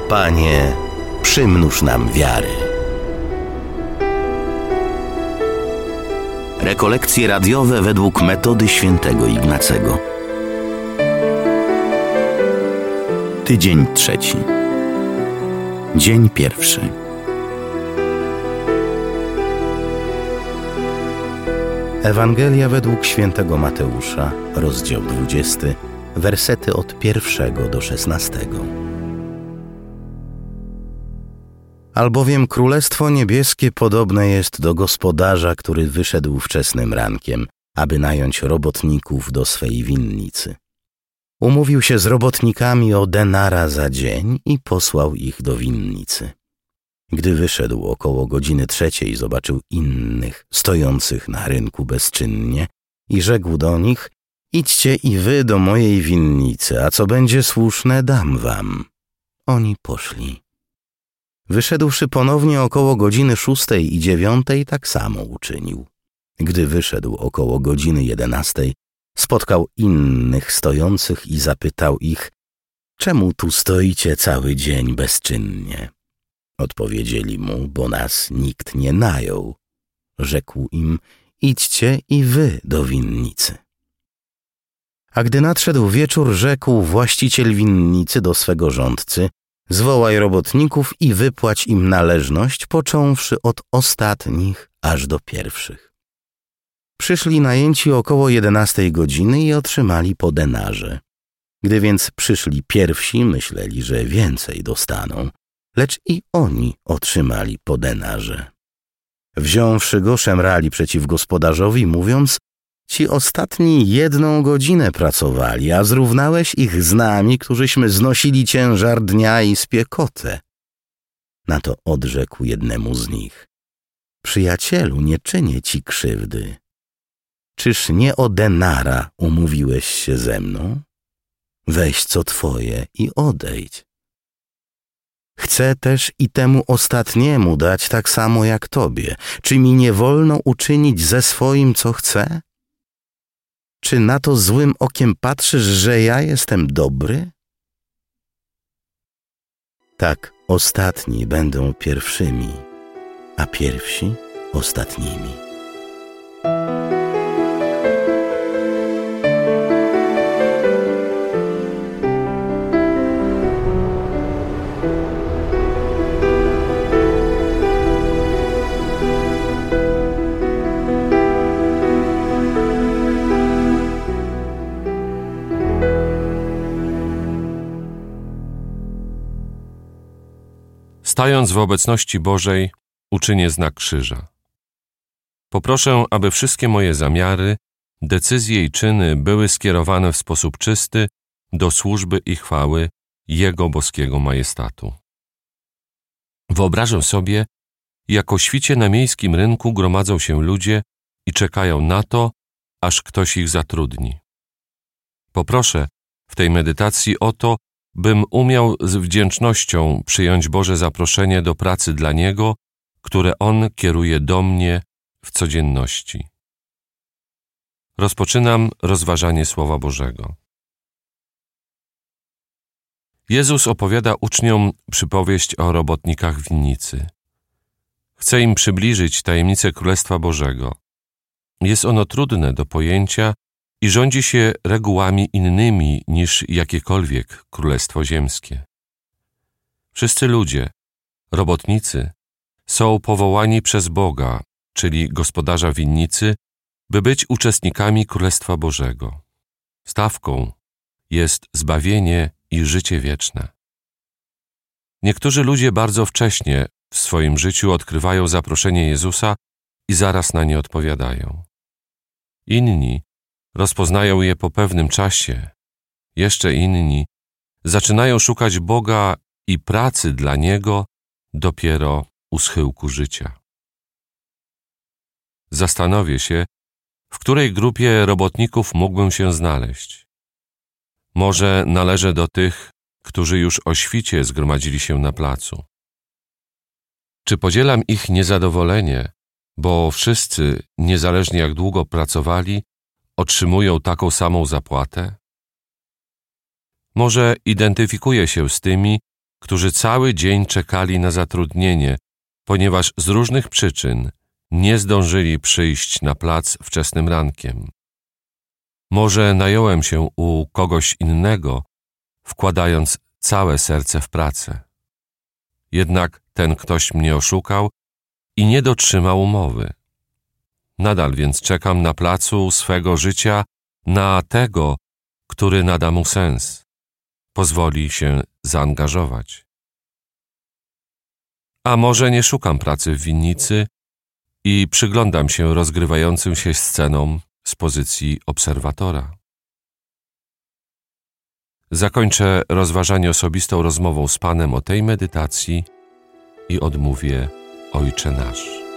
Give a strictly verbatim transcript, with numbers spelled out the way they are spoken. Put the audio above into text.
Panie, przymnóż nam wiary. Rekolekcje radiowe według metody świętego Ignacego. Tydzień trzeci. Dzień pierwszy. Ewangelia według świętego Mateusza, rozdział dwudziesty, wersety od pierwszego do szesnastego. Albowiem Królestwo Niebieskie podobne jest do gospodarza, który wyszedł wczesnym rankiem, aby nająć robotników do swej winnicy. Umówił się z robotnikami o denara za dzień i posłał ich do winnicy. Gdy wyszedł około godziny trzeciej, zobaczył innych, stojących na rynku bezczynnie i rzekł do nich: idźcie i wy do mojej winnicy, a co będzie słuszne, dam wam. Oni poszli. Wyszedłszy ponownie około godziny szóstej i dziewiątej, tak samo uczynił. Gdy wyszedł około godziny jedenastej, spotkał innych stojących i zapytał ich: czemu tu stoicie cały dzień bezczynnie? Odpowiedzieli mu: bo nas nikt nie najął. Rzekł im: idźcie i wy do winnicy. A gdy nadszedł wieczór, rzekł właściciel winnicy do swego rządcy: zwołaj robotników i wypłać im należność, począwszy od ostatnich aż do pierwszych. Przyszli najęci około jedenastej godziny i otrzymali po denarze. Gdy więc przyszli pierwsi, myśleli, że więcej dostaną, lecz i oni otrzymali po denarze. Wziąwszy go, szemrali przeciw gospodarzowi, mówiąc: ci ostatni jedną godzinę pracowali, a zrównałeś ich z nami, którzyśmy znosili ciężar dnia i spiekotę. Na to odrzekł jednemu z nich: przyjacielu, nie czynię ci krzywdy. Czyż nie o denara umówiłeś się ze mną? Weź co twoje i odejdź. Chcę też i temu ostatniemu dać tak samo jak tobie. Czy mi nie wolno uczynić ze swoim, co chcę? Czy na to złym okiem patrzysz, że ja jestem dobry? Tak ostatni będą pierwszymi, a pierwsi ostatnimi. Stając w obecności Bożej, uczynię znak krzyża. Poproszę, aby wszystkie moje zamiary, decyzje i czyny były skierowane w sposób czysty do służby i chwały Jego boskiego majestatu. Wyobrażę sobie, jak o świcie na miejskim rynku gromadzą się ludzie i czekają na to, aż ktoś ich zatrudni. Poproszę w tej medytacji o to, bym umiał z wdzięcznością przyjąć Boże zaproszenie do pracy dla Niego, które On kieruje do mnie w codzienności. Rozpoczynam rozważanie Słowa Bożego. Jezus opowiada uczniom przypowieść o robotnikach winnicy. Chce im przybliżyć tajemnicę Królestwa Bożego. Jest ono trudne do pojęcia i rządzi się regułami innymi niż jakiekolwiek królestwo ziemskie. Wszyscy ludzie, robotnicy, są powołani przez Boga, czyli gospodarza winnicy, by być uczestnikami Królestwa Bożego. Stawką jest zbawienie i życie wieczne. Niektórzy ludzie bardzo wcześnie w swoim życiu odkrywają zaproszenie Jezusa i zaraz na nie odpowiadają. Inni rozpoznają je po pewnym czasie. Jeszcze inni zaczynają szukać Boga i pracy dla Niego dopiero u schyłku życia. Zastanowię się, w której grupie robotników mógłbym się znaleźć. Może należę do tych, którzy już o świcie zgromadzili się na placu. Czy podzielam ich niezadowolenie, bo wszyscy, niezależnie jak długo pracowali, otrzymują taką samą zapłatę? Może identyfikuję się z tymi, którzy cały dzień czekali na zatrudnienie, ponieważ z różnych przyczyn nie zdążyli przyjść na plac wczesnym rankiem. Może nająłem się u kogoś innego, wkładając całe serce w pracę. Jednak ten ktoś mnie oszukał i nie dotrzymał umowy. Nadal więc czekam na placu swego życia na tego, który nada mu sens, pozwoli się zaangażować. A może nie szukam pracy w winnicy i przyglądam się rozgrywającym się scenom z pozycji obserwatora. Zakończę rozważanie osobistą rozmową z Panem o tej medytacji i odmówię Ojcze Nasz.